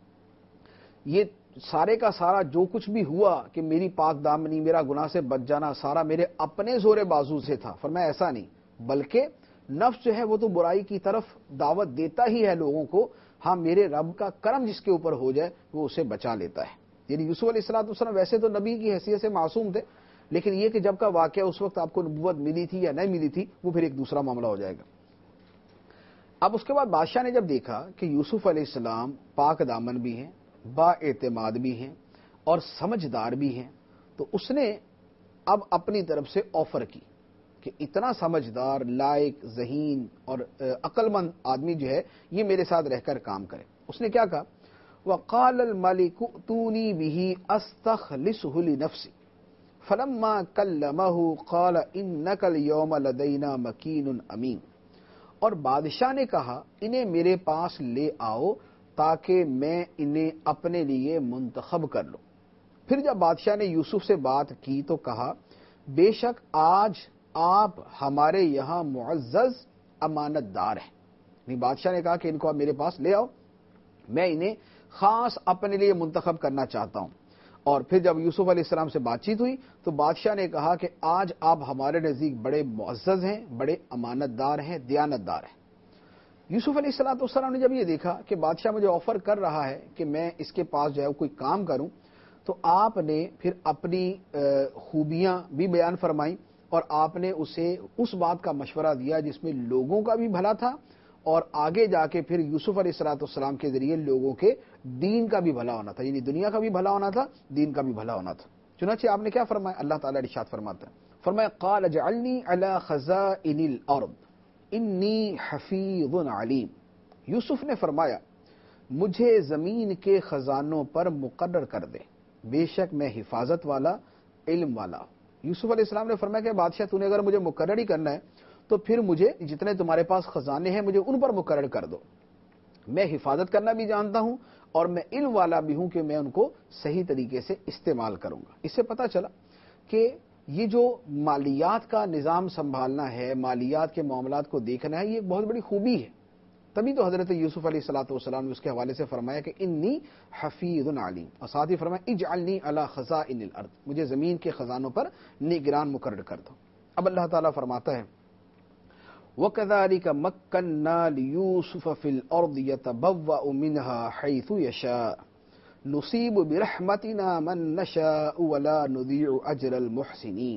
یہ سارے کا سارا جو کچھ بھی ہوا کہ میری پاک دامنی، میرا گناہ سے بچ جانا سارا میرے اپنے زور بازو سے تھا، فرمایا ایسا نہیں، بلکہ نفس جو ہے وہ تو برائی کی طرف دعوت دیتا ہی ہے لوگوں کو، ہاں میرے رب کا کرم جس کے اوپر ہو جائے وہ اسے بچا لیتا ہے۔ یعنی یوسف علیہ الصلوۃ والسلام ویسے تو نبی کی حیثیت سے معصوم تھے، لیکن یہ کہ جب کا واقعہ اس وقت آپ کو نبوت ملی تھی یا نہیں ملی تھی وہ پھر ایک دوسرا معاملہ ہو جائے گا۔ اب اس کے بعد بادشاہ نے جب دیکھا کہ یوسف علیہ السلام پاک دامن بھی ہیں، با اعتماد بھی ہیں اور سمجھدار بھی ہیں، تو اس نے اب اپنی طرف سے آفر کی کہ اتنا سمجھدار، لائق، ذہین اور عقل مند آدمی جو ہے یہ میرے ساتھ رہ کر کام کرے۔ اس نے کیا کہا؟ وَقَالَ الْمَلِكُ ائْتُونِي بِهِ أَسْتَخْلِصْهُ لِنَفْسِي فَلَمَّا كَلَّمَهُ قَالَ إِنَّكَ الْيَوْمَ لَدَيْنَا مَكِينٌ أَمِينٌ۔ اور بادشاہ نے کہا انہیں میرے پاس لے آؤ تاکہ میں انہیں اپنے لیے منتخب کر لوں۔ پھر جب بادشاہ نے یوسف سے بات کی تو کہا بے شک آج آپ ہمارے یہاں معزز امانت دار ہیں۔ یعنی بادشاہ نے کہا کہ ان کو آپ میرے پاس لے آؤ، میں انہیں خاص اپنے لیے منتخب کرنا چاہتا ہوں۔ اور پھر جب یوسف علیہ السلام سے بات چیت ہوئی تو بادشاہ نے کہا کہ آج آپ ہمارے نزدیک بڑے معزز ہیں، بڑے امانت دار ہیں، دیانت دار ہیں۔ یوسف علیہ السلام والسلام نے جب یہ دیکھا کہ بادشاہ مجھے آفر کر رہا ہے کہ میں اس کے پاس جو ہے کوئی کام کروں، تو آپ نے پھر اپنی خوبیاں بھی بیان فرمائیں اور آپ نے اسے اس بات کا مشورہ دیا جس میں لوگوں کا بھی بھلا تھا اور آگے جا کے پھر یوسف علیہ الصلوۃ والسلام کے ذریعے لوگوں کے دین کا بھی بھلا ہونا تھا، یعنی دنیا کا بھی بھلا ہونا تھا، دین کا بھی بھلا ہونا تھا۔ چنانچہ آپ نے کیا فرمایا؟ اللہ تعالیٰ ارشاد فرماتا ہے، فرمایا قال اجعلنی علی خزائن الارض انی حفیظ علیم۔ یوسف نے فرمایا مجھے زمین کے خزانوں پر مقرر کر دے، بے شک میں حفاظت والا، علم والا۔ یوسف علیہ السلام نے فرمایا کہ بادشاہ تو نے اگر مجھے مقرر ہی کرنا ہے تو پھر مجھے جتنے تمہارے پاس خزانے ہیں مجھے ان پر مقرر کر دو، میں حفاظت کرنا بھی جانتا ہوں اور میں علم والا بھی ہوں کہ میں ان کو صحیح طریقے سے استعمال کروں گا۔ اس سے پتہ چلا کہ یہ جو مالیات کا نظام سنبھالنا ہے، مالیات کے معاملات کو دیکھنا ہے، یہ ایک بہت بڑی خوبی ہے۔ تبھی تو حضرت یوسف علیہ الصلوۃ والسلام نے اس کے حوالے سے فرمایا کہ انی حفیظ علیم، اور ساتھ ہی فرمایا اجعلنی علی خزائن الارض، مجھے زمین کے خزانوں پر نگران مقرر کر دو۔ اب اللہ تعالیٰ فرماتا ہے وَكَذَلِكَ مَكَّنَّا لِيُوسُفَ فِي الْأَرْضِ يَتَبَوَّأُ مِنْهَا حَيْثُ يَشَاءُ نُصِيبُ بِرَحْمَتِنَا مَن نَّشَاءُ وَلَا نُضِيعُ أَجْرَ الْمُحْسِنِينَ،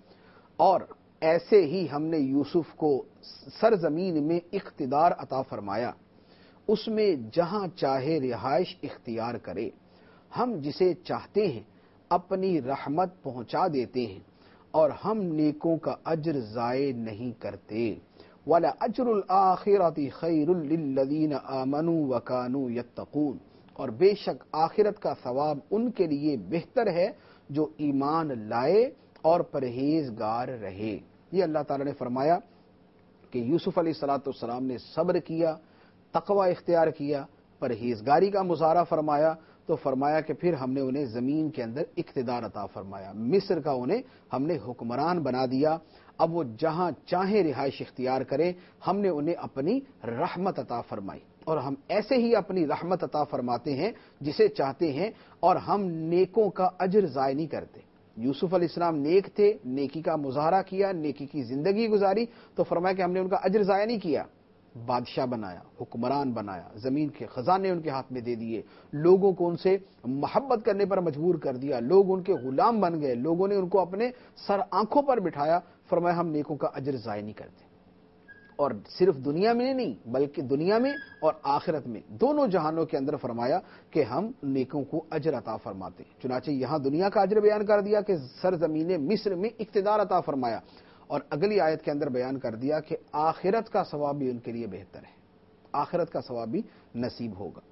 اور ایسے ہی ہم نے یوسف کو سرزمین میں اقتدار عطا فرمایا، اس میں جہاں چاہے رہائش اختیار کرے، ہم جسے چاہتے ہیں اپنی رحمت پہنچا دیتے ہیں اور ہم نیکوں کا اجر ضائع نہیں کرتے۔ وَلَأَجْرُ الْآخِرَةِ خَيْرٌ لِّلَّذِينَ آمَنُوا وَكَانُوا يَتَّقُونَ، اور بے شک آخرت کا ثواب ان کے لیے بہتر ہے جو ایمان لائے اور پرہیزگار رہے۔ یہ اللہ تعالیٰ نے فرمایا کہ یوسف علیہ الصلوۃ والسلام نے صبر کیا، تقوی اختیار کیا، پرہیزگاری کا مظاہرہ فرمایا، تو فرمایا کہ پھر ہم نے انہیں زمین کے اندر اقتدار عطا فرمایا، مصر کا انہیں ہم نے حکمران بنا دیا، اب وہ جہاں چاہیں رہائش اختیار کریں، ہم نے انہیں اپنی رحمت عطا فرمائی، اور ہم ایسے ہی اپنی رحمت عطا فرماتے ہیں جسے چاہتے ہیں، اور ہم نیکوں کا اجر ضائع نہیں کرتے۔ یوسف علیہ السلام نیک تھے، نیکی کا مظاہرہ کیا، نیکی کی زندگی گزاری، تو فرمایا کہ ہم نے ان کا اجر ضائع نہیں کیا، بادشاہ بنایا، حکمران بنایا، زمین کے خزانے ان کے ہاتھ میں دے دیے، لوگوں کو ان سے محبت کرنے پر مجبور کر دیا، لوگ ان کے غلام بن گئے، لوگوں نے ان کو اپنے سر آنکھوں پر بٹھایا۔ فرمایا ہم نیکوں کا اجر ضائع نہیں کرتے، اور صرف دنیا میں نہیں بلکہ دنیا میں اور آخرت میں دونوں جہانوں کے اندر فرمایا کہ ہم نیکوں کو اجر عطا فرماتے ہیں۔ چنانچہ یہاں دنیا کا اجر بیان کر دیا کہ سرزمین مصر میں اقتدار عطا فرمایا، اور اگلی آیت کے اندر بیان کر دیا کہ آخرت کا ثواب بھی ان کے لیے بہتر ہے، آخرت کا ثواب بھی نصیب ہوگا۔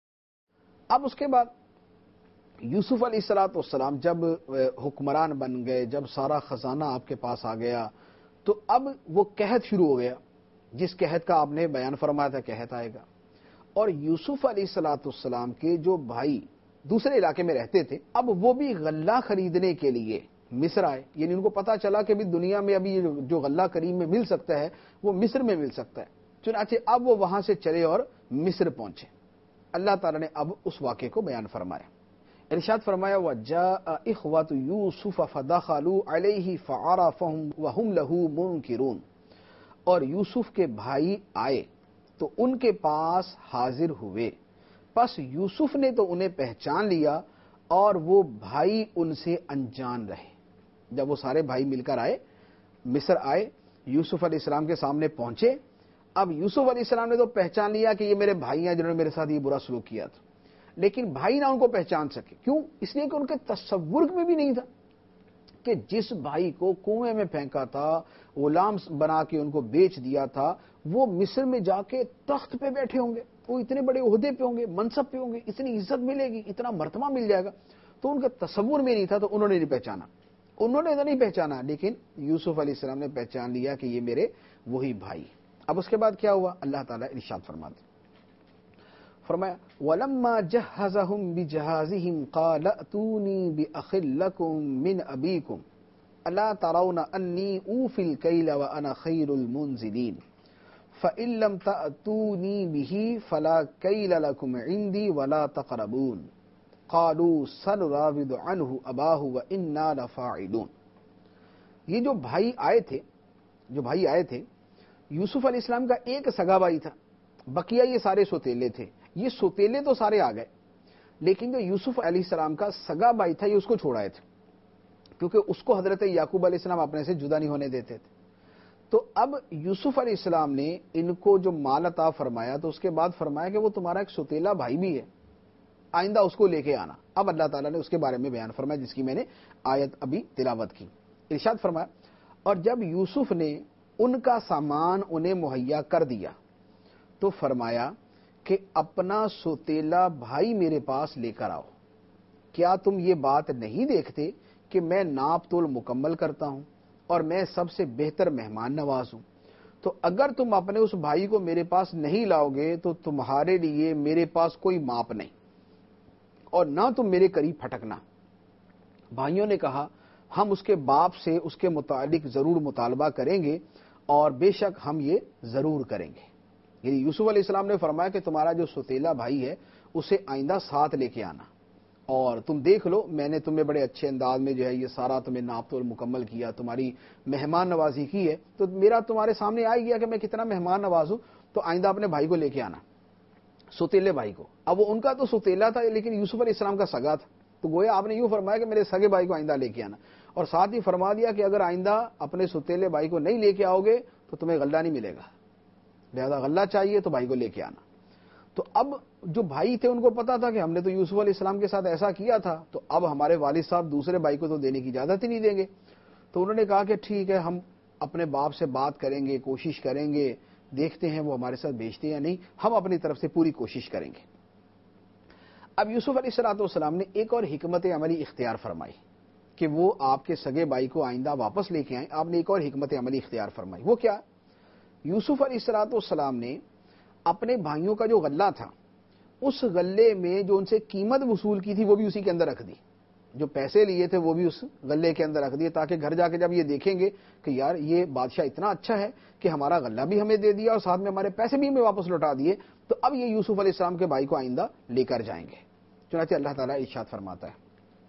اب اس کے بعد یوسف علیہ الصلوۃ والسلام جب حکمران بن گئے، جب سارا خزانہ آپ کے پاس آ گیا، تو اب وہ قحط شروع ہو گیا، جس قحط کا آپ نے بیان فرمایا تھا قحط آئے گا، اور یوسف علیہ الصلوۃ والسلام کے جو بھائی دوسرے علاقے میں رہتے تھے، اب وہ بھی غلہ خریدنے کے لیے مصر آئے، یعنی ان کو پتا چلا کہ بھی دنیا میں ابھی جو غلہ کریم میں مل سکتا ہے وہ مصر میں مل سکتا ہے، چنانچہ اب وہ وہاں سے چلے اور مصر پہنچے۔ اللہ تعالیٰ نے اب اس واقعے کو بیان فرمایا، ارشاد فرمایا وَجَاءَ إِخْوَةُ يُوسُفَ فَدَخَلُوا عَلَيْهِ فَعَرَفَهُمْ وَهُمْ لَهُ مُنْكِرُونَ، اور یوسف کے بھائی آئے تو ان کے پاس حاضر ہوئے، پس یوسف نے تو انہیں پہچان لیا اور وہ بھائی ان سے انجان رہے۔ جب وہ سارے بھائی مل کر آئے، مصر آئے، یوسف علیہ السلام کے سامنے پہنچے، اب یوسف علیہ السلام نے تو پہچان لیا کہ یہ میرے بھائی ہیں جنہوں نے میرے ساتھ یہ برا سلوک کیا تھا، لیکن بھائی نہ ان کو پہچان سکے، کیوں؟ اس لیے کہ ان کے تصور میں بھی نہیں تھا کہ جس بھائی کو کنویں میں پھینکا تھا، غلام بنا کے ان کو بیچ دیا تھا، وہ مصر میں جا کے تخت پہ بیٹھے ہوں گے، وہ اتنے بڑے عہدے پہ ہوں گے، منصب پہ ہوں گے، اتنی عزت ملے گی، اتنا مرتبہ مل جائے گا، تو ان کے تصور میں نہیں تھا، تو انہوں نے نہیں پہچانا، انہوں نے تو نہیں پہچانا، لیکن یوسف علیہ السلام نے پہچان لیا کہ یہ میرے وہی بھائی۔ اب اس کے بعد کیا ہوا؟ اللہ تعالیٰ ارشاد فرماتے فرمایا وَلَمَّا جَهَّزَهُمْ بِجَهَازِهِمْ قَالَ ائْتُونِي بِأَخٍ لَكُمْ مِنْ أَبِيكُمْ أَلَا تَرَوْنَ أَنِّي أُوفِي الْكَيْلَ وَأَنَا خَيْرُ الْمُنزِلِينَ فَإِن لَّمْ تَأْتُونِي بِهِ فَلَا كَيْلَ لَكُمْ عِندِي وَلَا تَقْرَبُونِ قَالُوا سَنُرَاوِدُ عَنْهُ أَبَاهُ وَإِنَّا لَفَاعِلُونَ۔ یہ جو بھائی آئے تھے جو بھائی آئے تھے یوسف علیہ السلام کا ایک سگا بھائی تھا، بقیہ یہ سارے سوتیلے تھے۔ یہ سوتیلے تو سارے آ گئے، لیکن جو یوسف علیہ السلام کا سگا بھائی تھا یہ اس کو چھوڑائے تھے، کیونکہ اس کو حضرت یعقوب علیہ السلام اپنے سے جدا نہیں ہونے دیتے تھے۔ تو اب یوسف علیہ السلام نے ان کو جو مال عطا فرمایا تو اس کے بعد فرمایا کہ وہ تمہارا ایک سوتیلا بھائی بھی ہے، آئندہ اس کو لے کے آنا۔ اب اللہ تعالیٰ نے اس کے بارے میں بیان فرمایا جس کی میں نے آیت ابھی تلاوت کی۔ ارشاد فرمایا اور جب یوسف نے ان کا سامان انہیں مہیا کر دیا تو فرمایا کہ اپنا سوتیلا بھائی میرے پاس لے کر آؤ، کیا تم یہ بات نہیں دیکھتے کہ میں ناپ تول مکمل کرتا ہوں اور میں سب سے بہتر مہمان نواز ہوں؟ تو اگر تم اپنے اس بھائی کو میرے پاس نہیں لاؤ گے تو تمہارے لیے میرے پاس کوئی ماپ نہیں اور نہ تم میرے قریب پھٹکنا۔ بھائیوں نے کہا ہم اس کے باپ سے اس کے متعلق ضرور مطالبہ کریں گے اور بے شک ہم یہ ضرور کریں گے۔ یعنی یوسف علیہ السلام نے فرمایا کہ تمہارا جو سوتیلا بھائی ہے اسے آئندہ ساتھ لے کے آنا، اور تم دیکھ لو میں نے تمہیں بڑے اچھے انداز میں جو ہے یہ سارا تمہیں ناپ تول مکمل کیا، تمہاری مہمان نوازی کی ہے، تو میرا تمہارے سامنے آ گیا کہ میں کتنا مہمان نواز ہوں، تو آئندہ اپنے بھائی کو لے کے آنا، سوتیلے بھائی کو۔ اب وہ ان کا تو سوتیلا تھا لیکن یوسف علیہ السلام کا سگا تھا، تو گویا آپ نے یوں فرمایا کہ میرے سگے بھائی کو آئندہ لے کے آنا، اور ساتھ ہی فرما دیا کہ اگر آئندہ اپنے سوتیلے بھائی کو نہیں لے کے آؤ گے تو تمہیں غلہ نہیں ملے گا، لہذا غلہ چاہیے تو بھائی کو لے کے آنا۔ تو اب جو بھائی تھے ان کو پتا تھا کہ ہم نے تو یوسف علیہ السلام کے ساتھ ایسا کیا تھا، تو اب ہمارے والد صاحب دوسرے بھائی کو تو دینے کی اجازت ہی نہیں دیں گے، تو انہوں نے کہا کہ ٹھیک ہے ہم اپنے باپ سے بات کریں گے، کوشش کریں گے، دیکھتے ہیں وہ ہمارے ساتھ بیچتے یا نہیں، ہم اپنی طرف سے پوری کوشش کریں گے۔ اب یوسف علیہ الصلوۃ والسلام نے ایک اور حکمت عملی اختیار فرمائی کہ وہ آپ کے سگے بھائی کو آئندہ واپس لے کے آئیں۔ آپ نے ایک اور حکمت عملی اختیار فرمائی، وہ کیا؟ یوسف علیہ الصلوۃ والسلام نے اپنے بھائیوں کا جو غلہ تھا اس غلے میں جو ان سے قیمت وصول کی تھی وہ بھی اسی کے اندر رکھ دی، جو پیسے لیے تھے وہ بھی اس غلے کے اندر رکھ دیے، تاکہ گھر جا کے جب یہ دیکھیں گے کہ یار یہ بادشاہ اتنا اچھا ہے کہ ہمارا غلہ بھی ہمیں دے دیا اور ساتھ میں ہمارے پیسے بھی ہمیں واپس لوٹا دیے، تو اب یہ یوسف علیہ السلام کے بھائی کو آئندہ لے کر جائیں گے۔ چنانچہ اللہ تعالیٰ ارشاد فرماتا ہے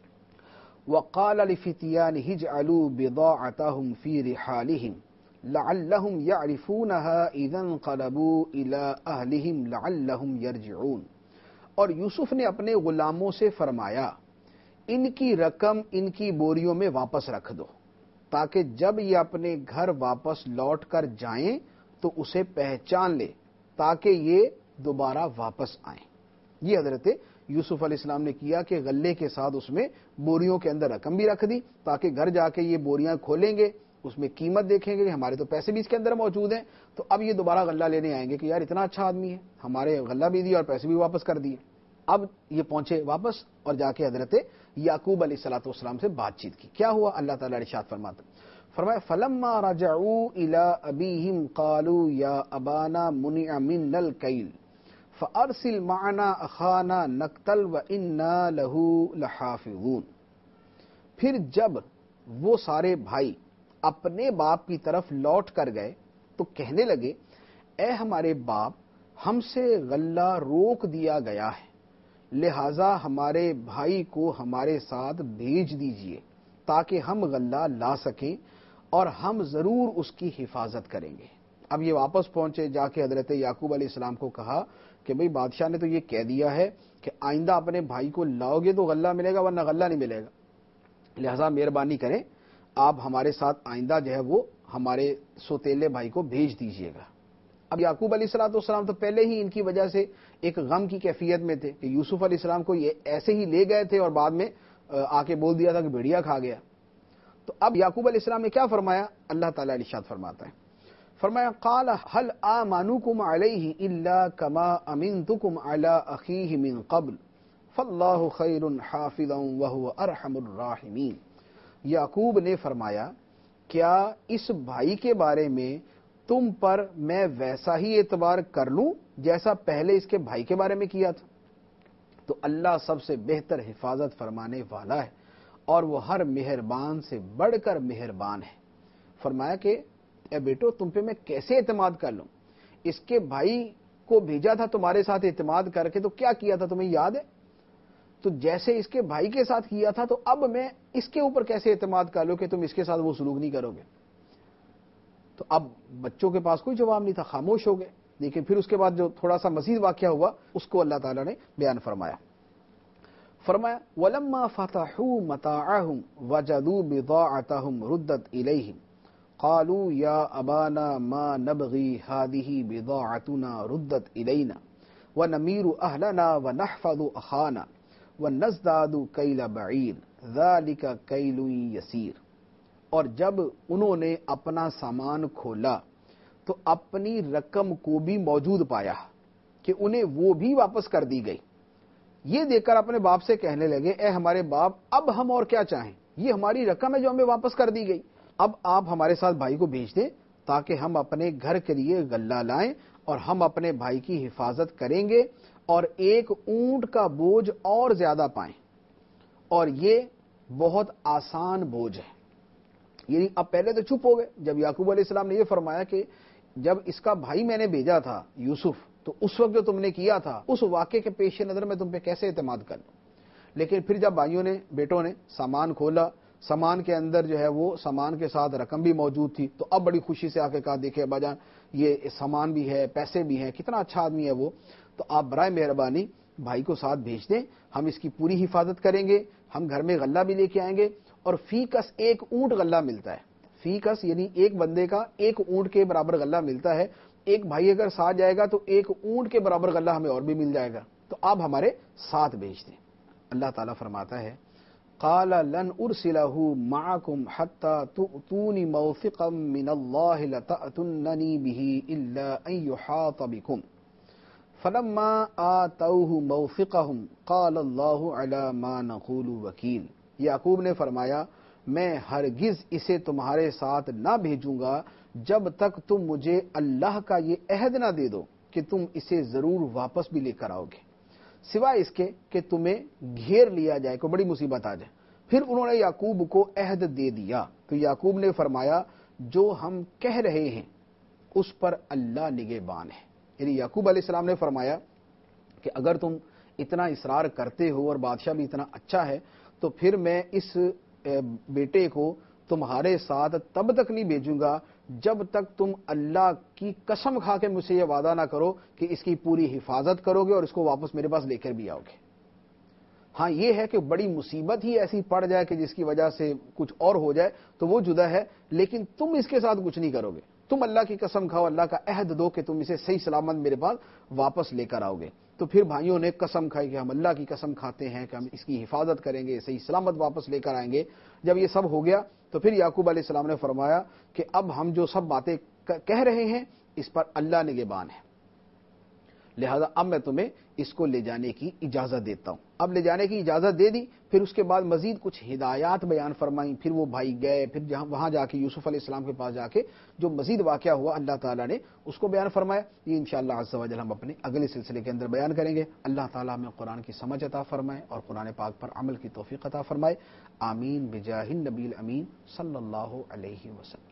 وَقَالَ لِفِتْيَانِهِ اجْعَلُوا بِضَاعَتَهُمْ فِي رِحَالِهِمْ لَعَلَّهُمْ يَعْرِفُونَهَا إِذَا انقَلَبُوا إِلَىٰ أَهْلِهِمْ لَعَلَّهُمْ يَرْجِعُونَ۔ اور یوسف نے اپنے غلاموں سے فرمایا ان کی رقم ان کی بوریوں میں واپس رکھ دو، تاکہ جب یہ اپنے گھر واپس لوٹ کر جائیں تو اسے پہچان لے، تاکہ یہ دوبارہ واپس آئیں۔ یہ حضرت یوسف علیہ السلام نے کیا کہ غلے کے ساتھ اس میں بوریوں کے اندر رقم بھی رکھ دی، تاکہ گھر جا کے یہ بوریاں کھولیں گے، اس میں قیمت دیکھیں گے کہ ہمارے تو پیسے بھی اس کے اندر موجود ہیں، تو اب یہ دوبارہ غلہ لینے آئیں گے کہ یار اتنا اچھا آدمی ہے، ہمارے غلہ بھی دیا اور پیسے بھی واپس کر دیے۔ اب یہ پہنچے واپس اور جا کے حضرت یعقوب علیہ الصلوۃ والسلام سے بات چیت کی۔ کیا ہوا؟ اللہ تعالیٰ ارشاد فرماتا فرمایا فَلَمَّا رَجَعُوا إِلَىٰ أَبِيهِمْ قَالُوا يَا أَبَانَا مُنِعَ مِنَّا الْكَيْلُ فَأَرْسِلْ مَعَنَا أَخَانَا نَقْتَلْ وَإِنَّا لَهُ لَحَافِظُونَ۔ پھر جب وہ سارے بھائی اپنے باپ کی طرف لوٹ کر گئے تو کہنے لگے اے ہمارے باپ، ہم سے غلہ روک دیا گیا ہے، لہذا ہمارے بھائی کو ہمارے ساتھ بھیج دیجئے تاکہ ہم غلہ لا سکیں اور ہم ضرور اس کی حفاظت کریں گے۔ اب یہ واپس پہنچے، جا کے حضرت یعقوب علیہ السلام کو کہا کہ بھئی بادشاہ نے تو یہ کہہ دیا ہے کہ آئندہ اپنے بھائی کو لاؤ گے تو غلہ ملے گا ورنہ غلہ نہیں ملے گا، لہذا مہربانی کریں آپ ہمارے ساتھ آئندہ جو ہے وہ ہمارے سوتیلے بھائی کو بھیج دیجئے گا۔ اب یعقوب علیہ الصلوۃ والسلام تو پہلے ہی ان کی وجہ سے ایک غم کی کیفیت میں تھے کہ یوسف علیہ السلام کو یہ ایسے ہی لے گئے تھے اور بعد میں آ کے بول دیا تھا کہ بھیڑیا کھا گیا۔ تو اب یعقوب علیہ السلام نے کیا فرمایا؟ اللہ تعالیٰ ارشاد فرماتا ہے فرمایا قال هل آمنكم عليه الا كما امنتكم على اخيه من قبل فالله خير حافظا وهو ارحم الراحمين۔ یعقوب نے فرمایا کیا اس بھائی کے بارے میں تم پر میں ویسا ہی اعتبار کر لوں جیسا پہلے اس کے بھائی کے بارے میں کیا تھا؟ تو اللہ سب سے بہتر حفاظت فرمانے والا ہے اور وہ ہر مہربان سے بڑھ کر مہربان ہے۔ فرمایا کہ اے بیٹو تم پہ میں کیسے اعتماد کر لوں؟ اس کے بھائی کو بھیجا تھا تمہارے ساتھ اعتماد کر کے، تو کیا کیا تھا تمہیں یاد ہے؟ تو جیسے اس کے بھائی کے ساتھ کیا تھا، تو اب میں اس کے اوپر کیسے اعتماد کر لوں کہ تم اس کے ساتھ وہ سلوک نہیں کرو گے؟ تو اب بچوں کے پاس کوئی جواب نہیں تھا، خاموش ہو گئے۔ لیکن پھر اس کے بعد جو تھوڑا سا مزید واقعہ ہوا اس کو اللہ تعالیٰ نے بیان فرمایا۔ فرمایا وَلَمَّا فَتَحُوا مَتَاعَهُمْ وَجَدُوا بِضَاعَتَهُمْ رُدَّتْ إِلَيْهِمْ قَالُوا يَا أَبَانَا مَا نَبْغِي هَذِهِ بِضَاعَتُنَا رُدَّتْ إِلَيْنَا وَنَمِيرُ أَهْلَنَا وَنَحْفَظُ أَخَانَا وَنَزْدَادُ كَيْلَ بَعِيرٍ ذَلِكَ كَيْلٌ يَسِيرٌ۔ اور جب انہوں نے اپنا سامان کھولا تو اپنی رقم کو بھی موجود پایا کہ انہیں وہ بھی واپس کر دی گئی۔ یہ دیکھ کر اپنے باپ سے کہنے لگے اے ہمارے باپ، اب ہم اور کیا چاہیں، یہ ہماری رقم ہے جو ہمیں واپس کر دی گئی، اب آپ ہمارے ساتھ بھائی کو بھیج دیں تاکہ ہم اپنے گھر کے لیے غلہ لائیں اور ہم اپنے بھائی کی حفاظت کریں گے اور ایک اونٹ کا بوجھ اور زیادہ پائیں، اور یہ بہت آسان بوجھ ہے۔ یعنی اب پہلے تو چپ ہو گئے جب یعقوب علیہ السلام نے یہ فرمایا کہ جب اس کا بھائی میں نے بھیجا تھا یوسف، تو اس وقت جو تم نے کیا تھا اس واقعے کے پیش نظر میں تم پہ کیسے اعتماد کر لوں۔ لیکن پھر جب بھائیوں نے بیٹوں نے سامان کھولا، سامان کے اندر جو ہے وہ سامان کے ساتھ رقم بھی موجود تھی، تو اب بڑی خوشی سے آ کے کہا دیکھے ابا جان یہ سامان بھی ہے، پیسے بھی ہیں، کتنا اچھا آدمی ہے وہ، تو آپ برائے مہربانی بھائی کو ساتھ بھیج دیں، ہم اس کی پوری حفاظت کریں گے، ہم گھر میں غلہ بھی لے کے آئیں گے، اور فی کس ایک اونٹ غلہ ملتا ہے، فی کس یعنی ایک بندے کا ایک اونٹ کے برابر غلہ ملتا ہے، ایک بھائی اگر ساتھ جائے گا تو ایک اونٹ کے برابر غلہ ہمیں اور بھی مل جائے گا، تو آپ ہمارے ساتھ بھیج دیں۔ اللہ تعالیٰ فرماتا ہے قال لن ارسلہ معکم حتی تؤتونی موثقا من اللہ لتأتننی به الا ان یحاط بکم فلما آتوہ موثقہم قال اللہ علی ما نقول وکیل۔ یعقوب نے فرمایا میں ہرگز اسے تمہارے ساتھ نہ بھیجوں گا جب تک تم مجھے اللہ کا یہ عہد نہ دے دو کہ تم اسے ضرور واپس بھی لے کر آؤ گے، سوائے اس کے کہ تمہیں گھیر لیا جائے، کوئی بڑی مصیبت آ جائے۔ پھر انہوں نے یعقوب کو عہد دے دیا، تو یعقوب نے فرمایا جو ہم کہہ رہے ہیں اس پر اللہ نگہبان ہے۔ یعنی یعقوب علیہ السلام نے فرمایا کہ اگر تم اتنا اصرار کرتے ہو اور بادشاہ بھی اتنا اچھا ہے تو پھر میں اس بیٹے کو تمہارے ساتھ تب تک نہیں بھیجوں گا جب تک تم اللہ کی قسم کھا کے مجھ سے یہ وعدہ نہ کرو کہ اس کی پوری حفاظت کرو گے اور اس کو واپس میرے پاس لے کر بھی آؤ گے۔ ہاں یہ ہے کہ بڑی مصیبت ہی ایسی پڑ جائے کہ جس کی وجہ سے کچھ اور ہو جائے تو وہ جدا ہے، لیکن تم اس کے ساتھ کچھ نہیں کرو گے، تم اللہ کی قسم کھاؤ، اللہ کا عہد دو کہ تم اسے صحیح سلامت میرے پاس واپس لے کر آؤ گے۔ تو پھر بھائیوں نے قسم کھائی کہ ہم اللہ کی قسم کھاتے ہیں کہ ہم اس کی حفاظت کریں گے، صحیح سلامت واپس لے کر آئیں گے۔ جب یہ سب ہو گیا تو پھر یعقوب علیہ السلام نے فرمایا کہ اب ہم جو سب باتیں کہہ رہے ہیں اس پر اللہ نگہبان ہے، لہذا اب میں تمہیں اس کو لے جانے کی اجازت دیتا ہوں۔ اب لے جانے کی اجازت دے دی، پھر اس کے بعد مزید کچھ ہدایات بیان فرمائیں، پھر وہ بھائی گئے، پھر جہاں وہاں جا کے یوسف علیہ السلام کے پاس جا کے جو مزید واقعہ ہوا اللہ تعالیٰ نے اس کو بیان فرمایا۔ یہ انشاءاللہ عز و جل ہم اپنے اگلے سلسلے کے اندر بیان کریں گے۔ اللہ تعالیٰ ہمیں قرآن کی سمجھ عطا فرمائے اور قرآن پاک پر عمل کی توفیق عطا فرمائے، آمین بجاہ النبی الامین صلی اللہ علیہ وسلم۔